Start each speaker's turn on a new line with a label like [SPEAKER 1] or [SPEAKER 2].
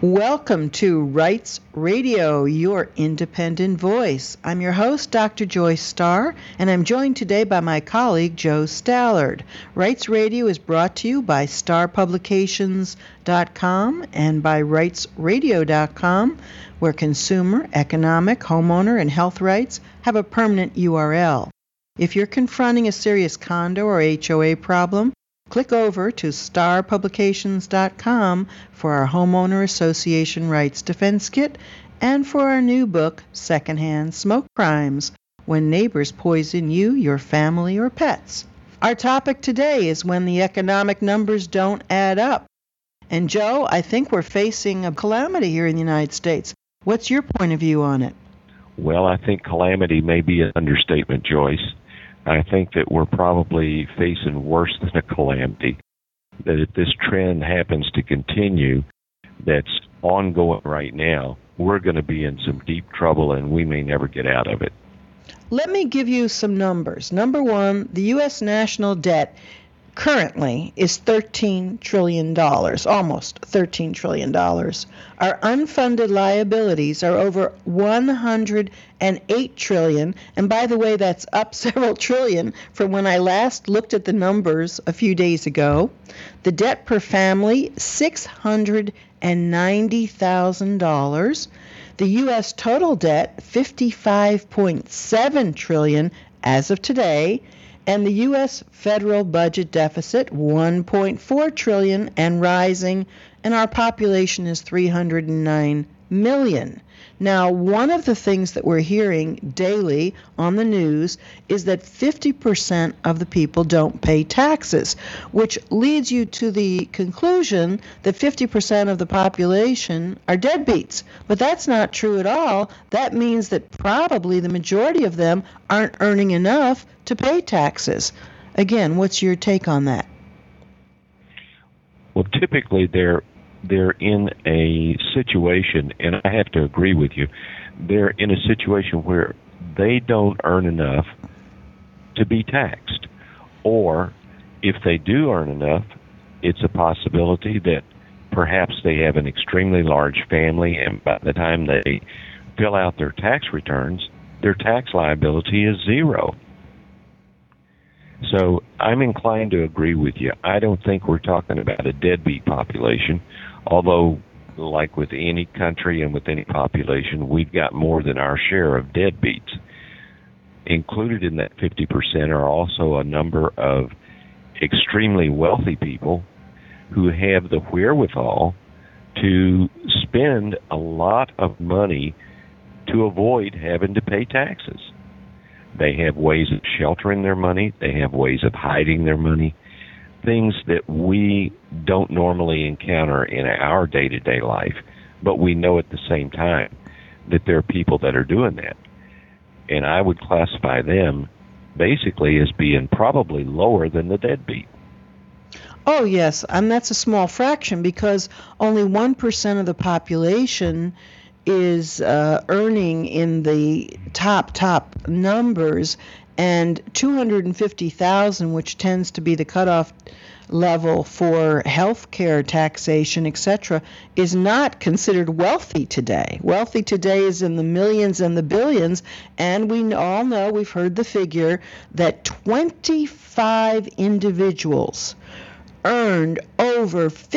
[SPEAKER 1] Welcome to Rights Radio, your independent voice. I'm your host, Dr. Joyce Starr, and I'm joined today by my colleague, Joe Stallard. Rights Radio is brought to you by starpublications.com and by rightsradio.com, where consumer, economic, homeowner, and health rights have a permanent URL. If you're confronting a serious condo or HOA problem, click over to starpublications.com for our Homeowner Association Rights Defense Kit and for our new book, Secondhand Smoke Crimes, When Neighbors Poison You, Your Family, or Pets. Our topic today is when the economic numbers don't add up. And Joe, I think we're facing a calamity here in the United States. What's your point of view on it?
[SPEAKER 2] Well, I think calamity may be an understatement, Joyce. I think that we're probably facing worse than a calamity, that if this trend happens to continue that's ongoing right now, we're going to be in some deep trouble and we may never get out of it.
[SPEAKER 1] Let me give you some numbers. Number one, the U.S. national debt currently is $13 trillion, almost $13 trillion. Our unfunded liabilities are over $108 trillion. And by the way, that's up several trillion from when I last looked at the numbers a few days ago. The debt per family, $690,000. The U.S. total debt, $55.7 trillion as of today. And the U.S. federal budget deficit, $1.4 trillion and rising, and our population is 309 million. Now, one of the things that we're hearing daily on the news is that 50% of the people don't pay taxes, which leads you to the conclusion that 50% of the population are deadbeats. But that's not true at all. That means that probably the majority of them aren't earning enough to pay taxes. Again, what's your take on that?
[SPEAKER 2] Well, typically they're in a situation, and I have to agree with you, they're in a situation where they don't earn enough to be taxed. Or if they do earn enough, it's a possibility that perhaps they have an extremely large family, and by the time they fill out their tax returns, their tax liability is zero. So I'm inclined to agree with you. I don't think we're talking about a deadbeat population, although like with any country and with any population, we've got more than our share of deadbeats. Included in that 50% are also a number of extremely wealthy people who have the wherewithal to spend a lot of money to avoid having to pay taxes. They have ways of sheltering their money. They have ways of hiding their money, things that we don't normally encounter in our day-to-day life, but we know at the same time that there are people that are doing that. And I would classify them basically as being probably lower than the deadbeat.
[SPEAKER 1] Oh, yes, and that's a small fraction because only 1% of the population is earning in the top numbers, and 250,000, which tends to be the cutoff level for health care taxation, etc., is not considered wealthy today. Wealthy today is in the millions and the billions, and we all know, we've heard the figure, that 25 individuals earned over